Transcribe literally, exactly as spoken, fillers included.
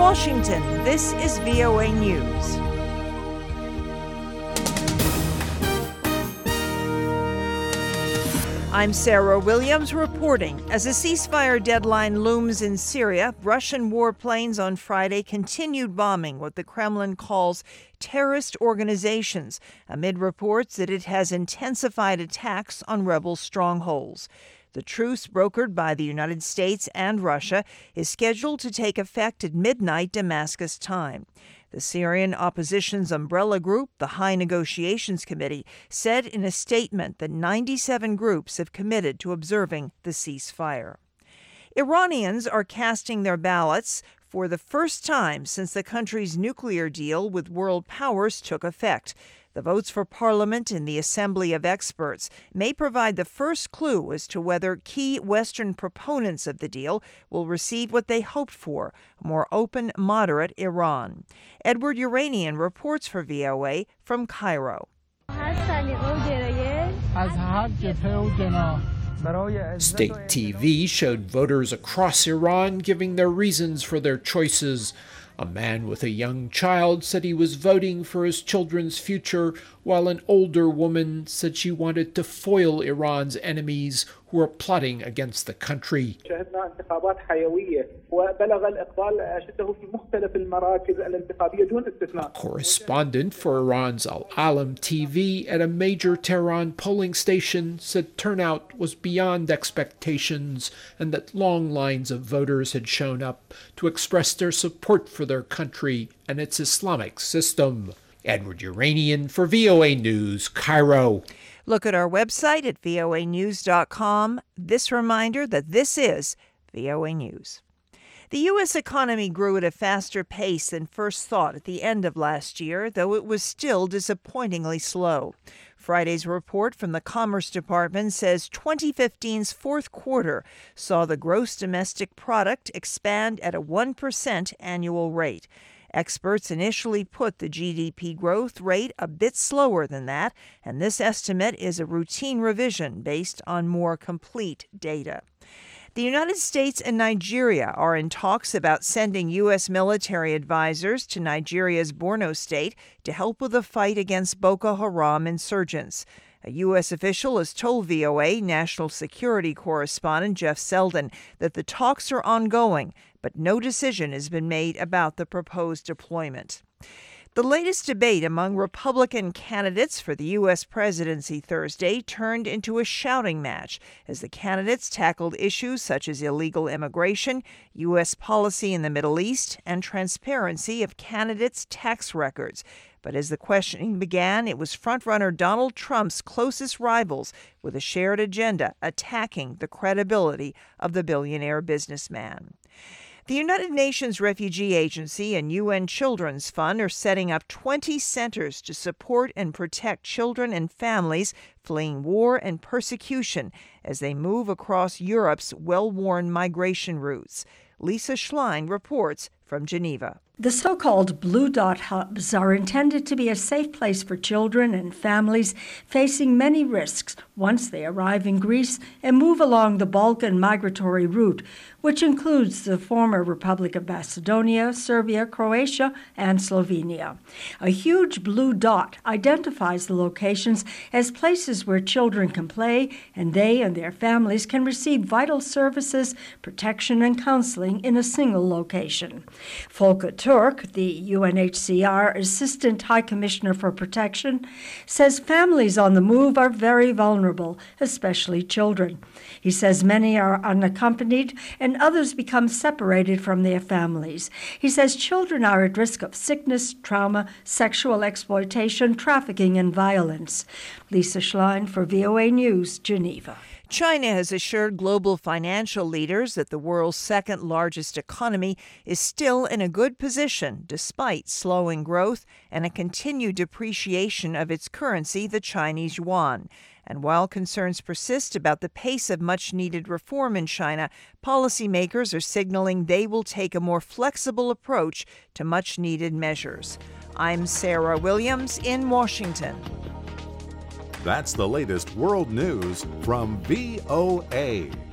Washington, this is V O A News. I'm Sarah Williams reporting. As a ceasefire deadline looms in Syria, Russian warplanes on Friday continued bombing what the Kremlin calls terrorist organizations, amid reports that it has intensified attacks on rebel strongholds. The truce brokered by the United States and Russia is scheduled to take effect at midnight Damascus time. The Syrian opposition's umbrella group, the High Negotiations Committee, said in a statement that ninety-seven groups have committed to observing the ceasefire. Iranians are casting their ballots for the first time since the country's nuclear deal with world powers took effect. The votes for Parliament in the Assembly of Experts may provide the first clue as to whether key Western proponents of the deal will receive what they hoped for, a more open, moderate Iran. Edward Uranian reports for V O A from Cairo. State T V showed voters across Iran giving their reasons for their choices. A man with a young child said he was voting for his children's future, while an older woman said she wanted to foil Iran's enemies who are plotting against the country. A correspondent for Iran's Al Alam T V at a major Tehran polling station said turnout was beyond expectations and that long lines of voters had shown up to express their support for their country and its Islamic system. Edward Uranian for V O A News, Cairo. Look at our website at V O A news dot com. This reminder that this is V O A News. The U S economy grew at a faster pace than first thought at the end of last year, though it was still disappointingly slow. Friday's report from the Commerce Department says twenty fifteen's fourth quarter saw the gross domestic product expand at a one percent annual rate. Experts initially put the G D P growth rate a bit slower than that, and this estimate is a routine revision based on more complete data. The United States and Nigeria are in talks about sending U S military advisors to Nigeria's Borno state to help with the fight against Boko Haram insurgents. A U S official has told V O A national security correspondent Jeff Selden that the talks are ongoing, but no decision has been made about the proposed deployment. The latest debate among Republican candidates for the U S presidency Thursday turned into a shouting match as the candidates tackled issues such as illegal immigration, U S policy in the Middle East, and transparency of candidates' tax records. But as the questioning began, it was frontrunner Donald Trump's closest rivals with a shared agenda attacking the credibility of the billionaire businessman. The United Nations Refugee Agency and U N Children's Fund are setting up twenty centers to support and protect children and families fleeing war and persecution as they move across Europe's well-worn migration routes. Lisa Schlein reports from Geneva. The so-called Blue Dot hubs are intended to be a safe place for children and families facing many risks once they arrive in Greece and move along the Balkan migratory route, which includes the former Republic of Macedonia, Serbia, Croatia, and Slovenia. A huge blue dot identifies the locations as places where children can play and they and their families can receive vital services, protection, and counseling in a single location. Volker Turk, the U N H C R Assistant High Commissioner for Protection, says families on the move are very vulnerable, especially children. He says many are unaccompanied and others become separated from their families. He says children are at risk of sickness, trauma, sexual exploitation, trafficking, and violence. Lisa Schlein for V O A News, Geneva. China has assured global financial leaders that the world's second largest economy is still in a good position despite slowing growth and a continued depreciation of its currency, the Chinese yuan. And while concerns persist about the pace of much-needed reform in China, policymakers are signaling they will take a more flexible approach to much-needed measures. I'm Sarah Williams in Washington. That's the latest world news from V O A.